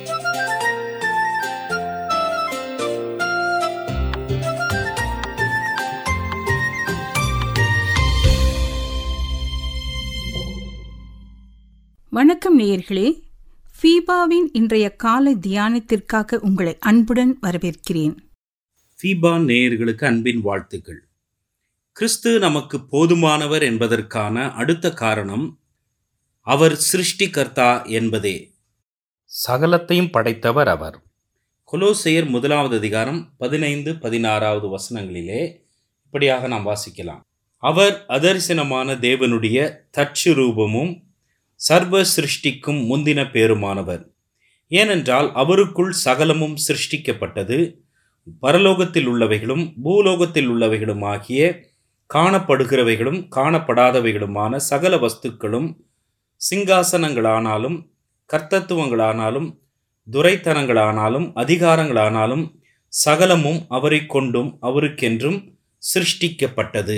வணக்கம் நேயர்களே, ஃபீபாவின் இன்றைய காலை தியானத்திற்காக உங்களை அன்புடன் வரவேற்கிறேன். ஃபீபா நேயர்களுக்கு அன்பின் வாழ்த்துக்கள். கிறிஸ்து நமக்கு போதுமானவர் என்பதற்கான அடுத்த காரணம் அவர் சிருஷ்டிகர்த்தா என்பதே. சகலத்தையும் படைத்தவர் அவர். கொலோசையர் 1வது அதிகாரம் 15-16 வசனங்களிலே இப்படியாக நாம் வாசிக்கலாம். அவர் அதரிசனமான தேவனுடைய தற்சுரூபமும் சர்வ சிருஷ்டிக்கும் முந்தின பேருமானவர். ஏனென்றால் அவருக்குள் சகலமும் சிருஷ்டிக்கப்பட்டது, பரலோகத்தில் உள்ளவைகளும் பூலோகத்தில் உள்ளவைகளும் ஆகிய காணப்படுகிறவைகளும் காணப்படாதவைகளுமான சகல வஸ்துக்களும், சிங்காசனங்களானாலும் கர்த்தத்துவங்களானாலும் துரைத்தனங்களானாலும் அதிகாரங்களானாலும் சகலமும் அவரை கொண்டும் அவருக்கென்றும் சிருஷ்டிக்கப்பட்டது.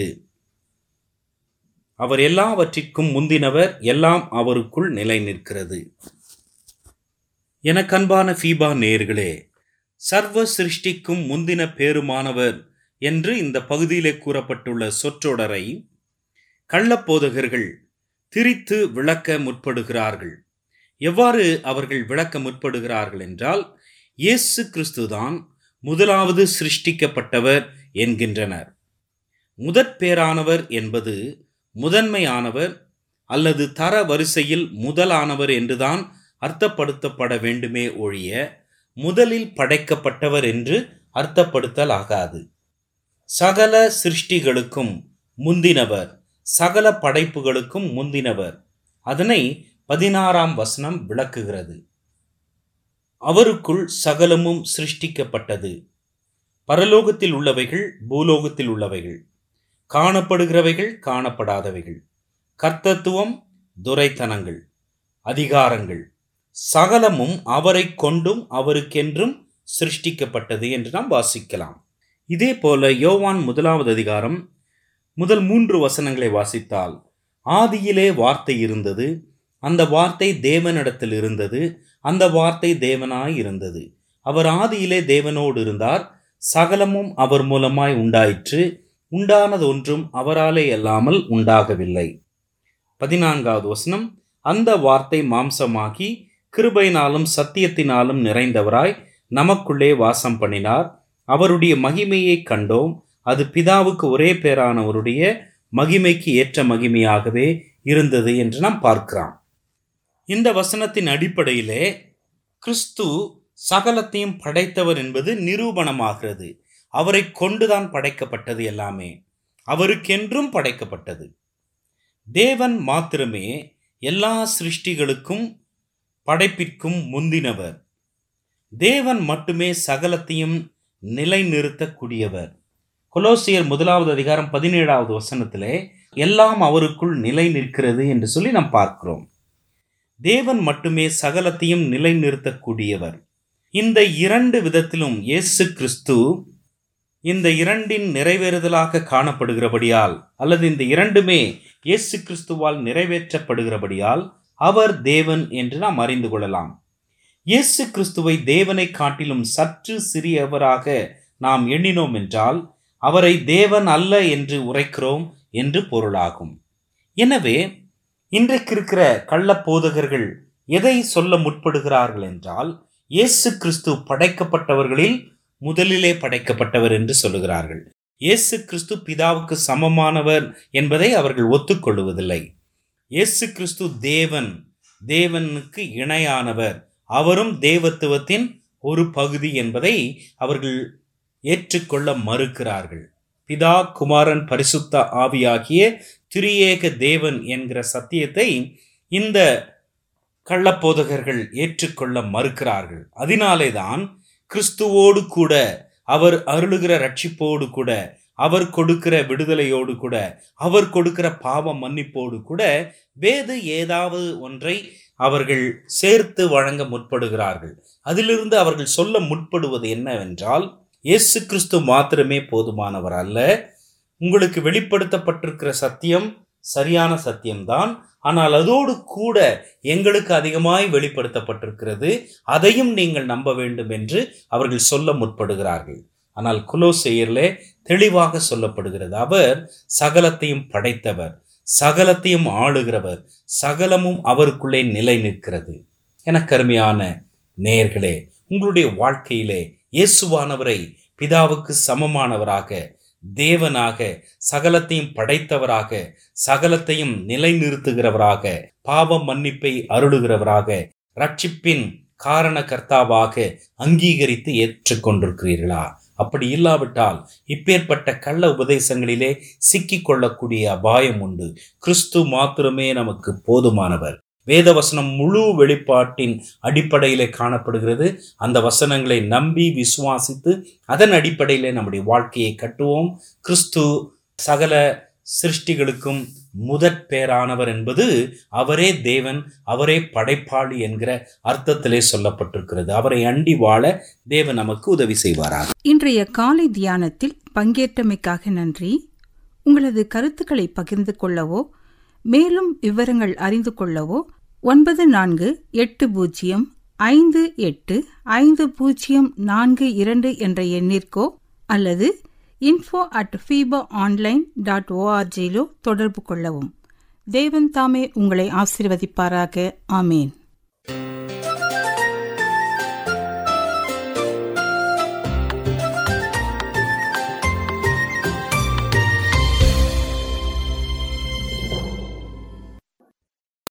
அவர் எல்லாவற்றிற்கும் முந்தினவர், எல்லாம் அவருக்குள் நிலை நிற்கிறது. எனக்கு அன்பான ஃபீபா நேயர்களே, சர்வ சிருஷ்டிக்கும் முந்தின பேருமானவர் என்று இந்த பகுதியிலே கூறப்பட்டுள்ள சொற்றொடரை கள்ளப்போதகர்கள் திரித்து விளக்க முற்படுகிறார்கள். எவ்வாறு அவர்கள் விளக்க முற்படுகிறார்கள் என்றால், இயேசு கிறிஸ்துதான் முதலாவது சிருஷ்டிக்கப்பட்டவர் என்கின்றனர். முதற்பேரானவர் என்பது முதன்மையானவர் அல்லது தர வரிசையில் முதலானவர் என்றுதான் அர்த்தப்படுத்தப்பட வேண்டுமே ஒழிய முதலில் படைக்கப்பட்டவர் என்று அர்த்தப்படுத்தல் ஆகாது. சகல சிருஷ்டிகளுக்கும் முந்தினவர், சகல படைப்புகளுக்கும் முந்தினவர். அதனை 16ஆம் வசனம் விளக்குகிறது. அவருக்குள் சகலமும் சிருஷ்டிக்கப்பட்டது, பரலோகத்தில் உள்ளவைகள் பூலோகத்தில் உள்ளவைகள், காணப்படுகிறவைகள் காணப்படாதவைகள், கர்த்தத்துவம் துரைத்தனங்கள் அதிகாரங்கள், சகலமும் அவரை கொண்டும் அவருக்கென்றும் சிருஷ்டிக்கப்பட்டது என்று நாம் வாசிக்கலாம். இதே போல யோவான் 1வது அதிகாரம் முதல் 3 வசனங்களை வாசித்தால், ஆதியிலே வார்த்தை இருந்தது, அந்த வார்த்தை தேவனிடத்தில் இருந்தது, அந்த வார்த்தை தேவனாய் இருந்தது, அவர் ஆதியிலே தேவனோடு இருந்தார், சகலமும் அவர் மூலமாய் உண்டாயிற்று, உண்டானது ஒன்றும் அவராலே அல்லாமல் உண்டாகவில்லை. 14வது வசனம், அந்த வார்த்தை மாம்சமாகி கிருபையினாலும் சத்தியத்தினாலும் நிறைந்தவராய் நமக்குள்ளே வாசம் பண்ணினார், அவருடைய மகிமையை கண்டோம், அது பிதாவுக்கு ஒரே பேரானவருடைய மகிமைக்கு ஏற்ற மகிமையாகவே இருந்தது என்று நாம் பார்க்கிறோம். இந்த வசனத்தின் அடிப்படையிலே கிறிஸ்து சகலத்தையும் படைத்தவர் என்பது நிரூபணமாகிறது. அவரை கொண்டுதான் படைக்கப்பட்டது, எல்லாமே அவருக்கென்றும் படைக்கப்பட்டது. தேவன் மாத்திரமே எல்லா சிருஷ்டிகளுக்கும் படைப்பிற்கும் முந்தினவர். தேவன் மட்டுமே சகலத்தையும் நிலைநிறுத்தக்கூடியவர். கொலோசியர் 1வது அதிகாரம் 17வது வசனத்திலே எல்லாம் அவருக்குள் நிலை நிற்கிறது என்று சொல்லி நாம் பார்க்கிறோம். தேவன் மட்டுமே சகலத்தையும் நிலைநிறுத்தக்கூடியவர். இந்த 2 விதத்திலும் இயேசு கிறிஸ்து இந்த இரண்டின் நிறைவேறுதலாக காணப்படுகிறபடியால், அல்லது இந்த இரண்டுமே இயேசு கிறிஸ்துவால் நிறைவேற்றப்படுகிறபடியால் அவர் தேவன் என்று நாம் அறிந்து கொள்ளலாம். இயேசு கிறிஸ்துவை தேவனை காட்டிலும் சற்று சிறியவராக நாம் எண்ணினோம் என்றால் அவரை தேவன் அல்ல என்று உரைக்கிறோம் என்று பொருளாகும். எனவே இன்றைக்கு இருக்கிற கள்ளப்போதகர்கள் எதை சொல்ல முற்படுகிறார்கள் என்றால், இயேசு கிறிஸ்து படைக்கப்பட்டவர்களில் முதலிலே படைக்கப்பட்டவர் என்று சொல்லுகிறார்கள். இயேசு கிறிஸ்து பிதாவுக்கு சமமானவர் என்பதை அவர்கள் ஒத்துக்கொள்வதில்லை. இயேசு கிறிஸ்து தேவன், தேவனுக்கு இணையானவர், அவரும் தேவத்துவத்தின் ஒரு பகுதி என்பதை அவர்கள் ஏற்றுக்கொள்ள மறுக்கிறார்கள். பிதா குமாரன் பரிசுத்த ஆவியாகிய திரியேக தேவன் என்கிற சத்தியத்தை இந்த கள்ளப்போதகர்கள் ஏற்றுக்கொள்ள மறுக்கிறார்கள். அதனாலே தான் கிறிஸ்துவோடு கூட, அவர் அருளுகிற ரட்சிப்போடு கூட, அவர் கொடுக்கிற விடுதலையோடு கூட, அவர் கொடுக்கிற பாவ மன்னிப்போடு கூட வேறு ஏதாவது ஒன்றை அவர்கள் சேர்த்து வழங்க முற்படுகிறார்கள். அதிலிருந்து அவர்கள் சொல்ல முற்படுவது என்னவென்றால், இயேசு கிறிஸ்து மாத்திரமே போதுமானவர் அல்ல, உங்களுக்கு வெளிப்படுத்தப்பட்டிருக்கிற சத்தியம் சரியான சத்தியம்தான். ஆனால் அதோடு கூட எங்களுக்கு அதிகமாய் வெளிப்படுத்தப்பட்டிருக்கிறது, அதையும் நீங்கள் நம்ப வேண்டும் என்று அவர்கள் சொல்ல முற்படுகிறார்கள். ஆனால் கொலோசையரிலே தெளிவாக சொல்லப்படுகிறது, அவர் சகலத்தையும் படைத்தவர், சகலத்தையும் ஆளுகிறவர், சகலமும் அவருக்குள்ளே நிலை நிற்கிறது. எனக்கு அருமையான நேயர்களே, உங்களுடைய வாழ்க்கையிலே இயேசுவானவரை பிதாவுக்கு சமமானவராக, தேவனாக, சகலத்தையும் படைத்தவராக, சகலத்தையும் நிலைநிறுத்துகிறவராக, பாவ மன்னிப்பை அருளுகிறவராக, ரட்சிப்பின் காரணகர்த்தாவாக அங்கீகரித்து ஏற்றுக்கொண்டிருக்கிறீர்களா? அப்படி இல்லாவிட்டால் இப்பேற்பட்ட கள்ள உபதேசங்களிலே சிக்கிக்கொள்ளக்கூடிய அபாயம் உண்டு. கிறிஸ்து மாத்திரமே நமக்கு போதுமானவர். வேத வசனம் முழு வெளிப்பாட்டின் அடிப்படையிலே காணப்படுகிறது. அந்த வசனங்களை நம்பி விசுவாசித்து அதன் அடிப்படையிலே நம்முடைய வாழ்க்கையை கட்டுவோம். கிறிஸ்து சகல சிருஷ்டிகளுக்கும் முதற் பேரானவர் என்பது அவரே தேவன், அவரே படைப்பாளி என்கிற அர்த்தத்திலே சொல்லப்பட்டிருக்கிறது. அவரை அண்டி வாழ தேவன் நமக்கு உதவி செய்வாராக. இன்றைய காலை தியானத்தில் பங்கேற்றமைக்காக நன்றி. உங்களது கருத்துக்களை பகிர்ந்து கொள்ளவோ மேலும் விவரங்கள் அறிந்து கொள்ளவோ 94585052 என்ற எண்ணிற்கோ அல்லது info@fibaonline.org தொடர்பு கொள்ளவும். தேவன் தாமே உங்களை ஆசீர்வதிப்பாராக. ஆமேன்.